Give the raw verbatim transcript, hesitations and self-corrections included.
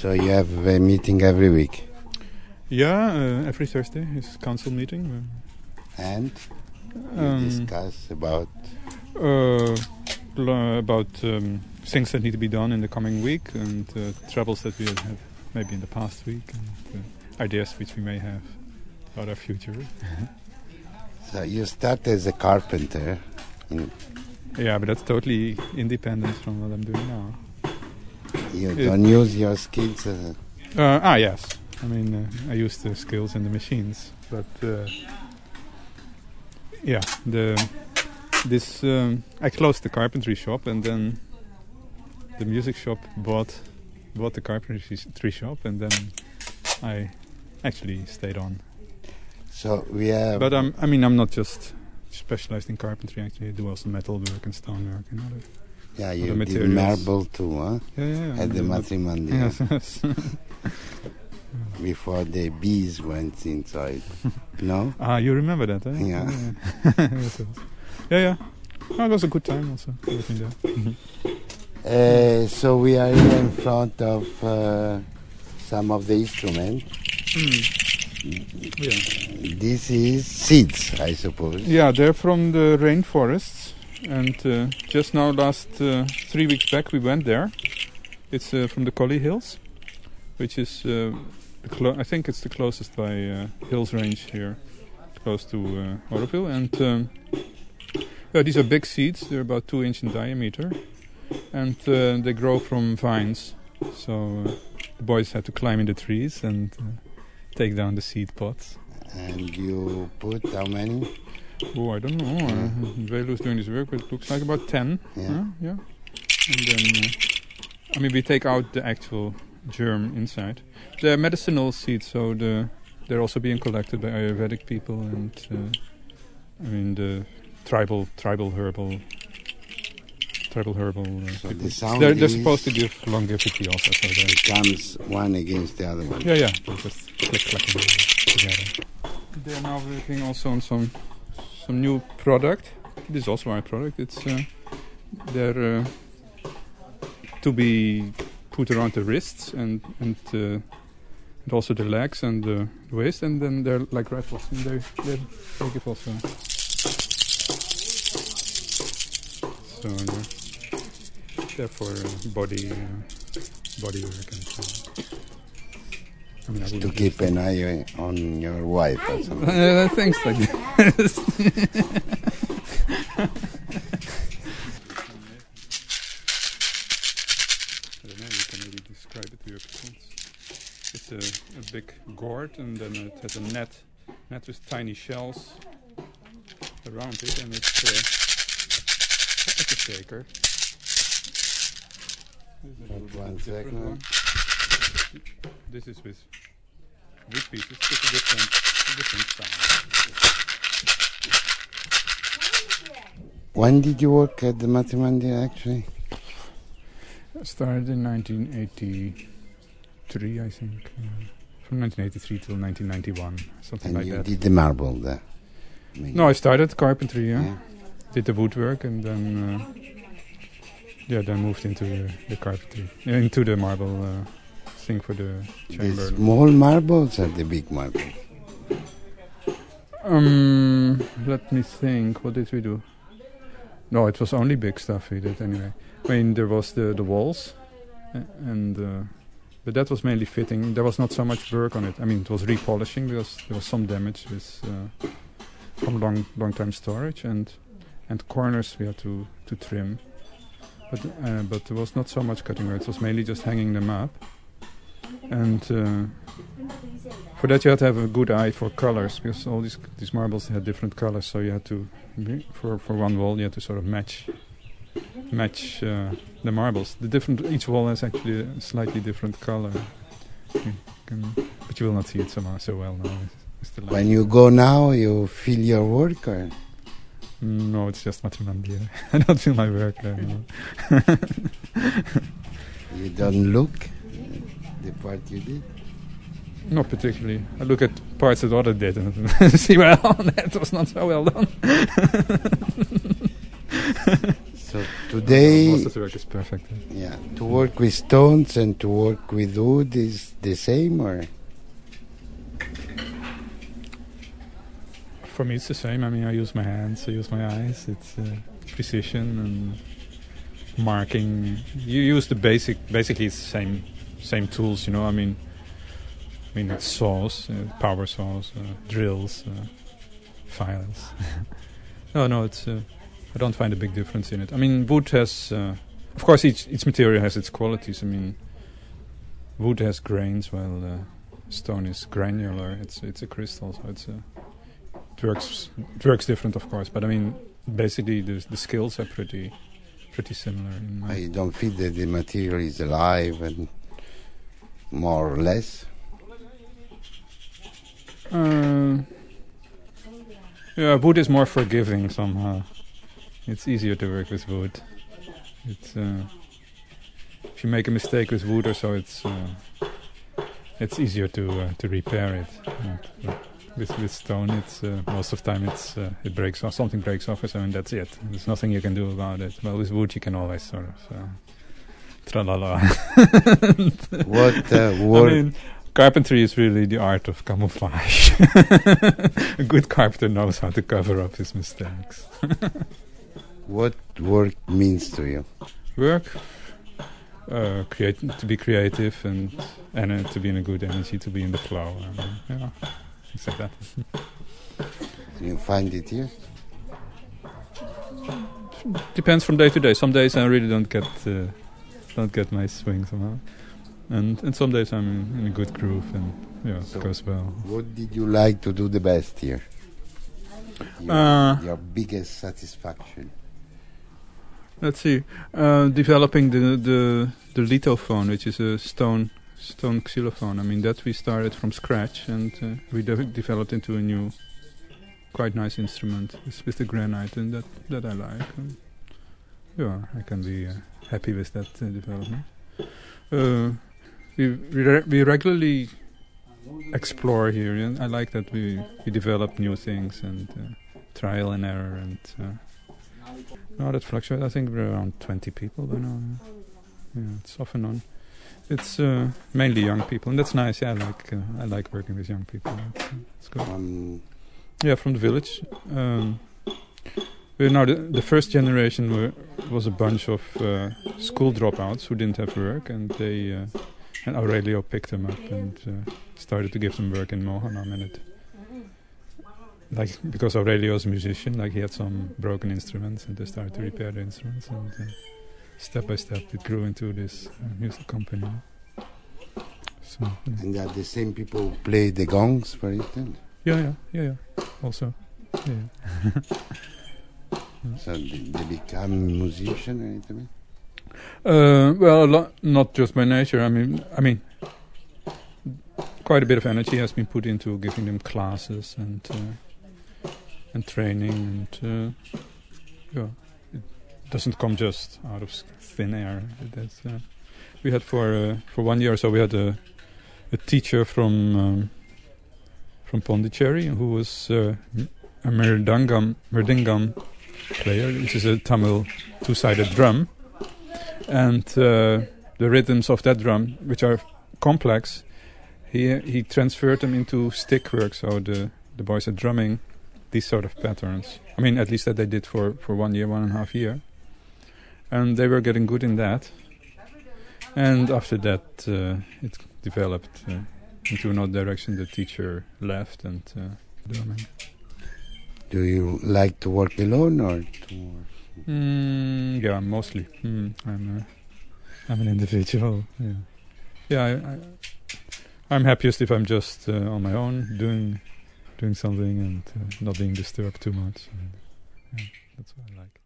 So you have a meeting every week? Yeah, uh, every Thursday is council meeting. Uh, and you um, discuss about? Uh, about um, things that need to be done in the coming week and uh, troubles that we have had maybe in the past week and uh, ideas which we may have about our future. So you start as a carpenter. In yeah, but that's totally independent from what I'm doing now. You it, don't use your skills? As a uh, ah, yes. I mean, uh, I use the skills in the machines, but uh, yeah, the this um, I closed the carpentry shop, and then the music shop bought bought the carpentry shop, and then I actually stayed on. So we have. But um, I mean, I'm not just specialized in carpentry. Actually, I do also metal work and stone work and other. Yeah, you other did marble too, huh? Yeah, yeah. yeah At the Matrimondia. Yes, yes. Before the bees went inside. No? Ah, you remember that, eh? Yeah. Yeah, yes, yeah. yeah. Oh, it was a good time also, working there. uh, so we are here in front of uh, some of the instruments. Mm. Yeah. This is seeds, I suppose. Yeah, they're from the rainforests. And uh, just now, last uh, three weeks back, we went there. It's uh, from the Collie Hills, which is, uh, the clo- I think it's the closest by uh, hills range here, close to uh, Oroville. And um, yeah, these are big seeds. They're about two inch in diameter, and uh, they grow from vines. So uh, the boys had to climb in the trees and uh, take down the seed pods. And you put how many? Oh, I don't know. Uh, Veilu's doing this work, but it looks like about ten. Yeah. Uh, yeah. And then, uh, I mean, we take out the actual germ inside. They're medicinal seeds, so the they're also being collected by Ayurvedic people and, uh, I mean, the tribal, tribal herbal, tribal herbal. Uh, so people. the sound they're, they're supposed to give longevity also. So it comes one against the other one. Yeah, yeah. They just click clacking together. They're now working also on some. Some new product. This is also our product. It's uh, they're uh, to be put around the wrists and and, uh, and also the legs and the waist, and then they're like rattles. And they they they give also. So uh, they're for uh, body uh, body work and so. I mean, I to keep an eye on your wife or something. Uh, things like that. I don't know, you can maybe describe it to your people. It's a, a big gourd, and then it has a net, net with tiny shells around it, and it's, uh, it's a shaker. Wait one second. One. This is with wood pieces, it's a different, a different sound. When did you work at the Matrimondia actually? I started in nineteen eighty-three, I think. Uh, from nineteen eighty-three till nineteen ninety-one, something and like you that. did the marble there? Maybe. No, I started carpentry, yeah. yeah. Did the woodwork, and then uh, yeah, then moved into the, the carpentry, uh, into the marble uh, thing for the chamber. The small marbles or the big marbles? Um, let me think. What did we do? No, it was only big stuff we did anyway. I mean, there was the the walls, uh, and uh, but that was mainly fitting. There was not so much work on it. I mean, it was repolishing because there was some damage with uh, from long long time storage, and and corners we had to to trim. But uh, but there was not so much cutting work. It was mainly just hanging them up. And uh, for that you had to have a good eye for colors, because all these these marbles had different colors. So you had to, for for one wall, you had to sort of match match uh, the marbles. The different each wall has actually a slightly different color. You can, but you will not see it so so well now. It's the when you go now, you feel your work, or? No, it's just Matrimondia. I don't feel my work there. No. You don't look the part you did? Not particularly. I look at parts that other did and see, well, that was not so well done. So today, most of the work is perfect. yeah, to work with stones and to work with wood is the same, or? For me, it's the same. I mean, I use my hands, I use my eyes. It's uh, precision and marking. You use the basic. Basically, it's the same, same tools. You know, I mean, I mean, it's saws, uh, power saws, uh, drills, uh, files. no, no, it's. Uh, I don't find a big difference in it. I mean, wood has, uh, of course, each each material has its qualities. I mean, wood has grains, while uh, stone is granular. It's it's a crystal, so it's a. It works, it works different, of course, but I mean, basically the the skills are pretty, pretty similar. In my I don't feel that the material is alive and more or less. Uh, yeah, wood is more forgiving somehow. It's easier to work with wood. It's uh, if you make a mistake with wood or so, it's uh, it's easier to uh, to repair it. And, uh, With, with stone, it's uh, most of the time it's uh, it breaks off. Something breaks off or so, and that's it. There's nothing you can do about it. Well, with wood, you can always sort of uh, tra-la-la. What uh, work? I mean, carpentry is really the art of camouflage. A good carpenter knows how to cover up his mistakes. What work means to you? Work, uh, create to be creative and and uh, to be in a good energy, to be in the flow. I mean, yeah. Things like that. Do you find it here? Depends from day to day. Some days I really don't get uh, don't get my swing somehow, and and some days I'm in, in a good groove and yeah, So it goes well. What did you like to do the best here? Your, Uh, your biggest satisfaction? Let's see, uh, developing the the the lithophone, which is a stone. Stone xylophone. I mean, that we started from scratch, and uh, we de- developed into a new, quite nice instrument with, with the granite, and that that I like. And yeah, I can be uh, happy with that uh, development. Uh, we we, re- we regularly explore here, and I like that we we develop new things and uh, trial and error, and uh, no, that fluctuates. I think we're around twenty people by now. Yeah, it's off and on. It's uh, mainly young people, and that's nice. Yeah, I like uh, I like working with young people. It's, uh, it's good. Um, Yeah, from the village. Um, we're now the, the first generation were, was a bunch of uh, school dropouts who didn't have work, and they uh, and Aurelio picked them up and uh, started to give them work in Mohanam. And it, like because Aurelio is a musician, like he had some broken instruments, and they started to repair the instruments, and uh, step by step it grew into this uh, music company. So, yeah. and are the same people who play the gongs, for instance? yeah, yeah, yeah, yeah. Also, yeah. So they, they become musician or anything? Uh, well, a lo- not just by nature. I mean, I mean, quite a bit of energy has been put into giving them classes and uh, and training, and uh, yeah, it doesn't come just out of thin air. That's, uh, we had for uh, for one year or so we had a a teacher from um, from Pondicherry who was uh, a mridangam mridangam player, which is a Tamil two-sided drum. And uh, the rhythms of that drum, which are complex, he he transferred them into stick work. So the, the boys are drumming these sort of patterns. I mean, at least that they did for, for one year, one and a half year. And they were getting good in that. And after that, uh, it developed uh, into another direction. The teacher left and uh, drumming. Do you like to work alone or to work? Mm, yeah, mostly. Mm, I'm uh, I'm an individual. Yeah, yeah. I, I, I'm happiest if I'm just uh, on my own, doing doing something and uh, not being disturbed too much. And, yeah, that's what I like.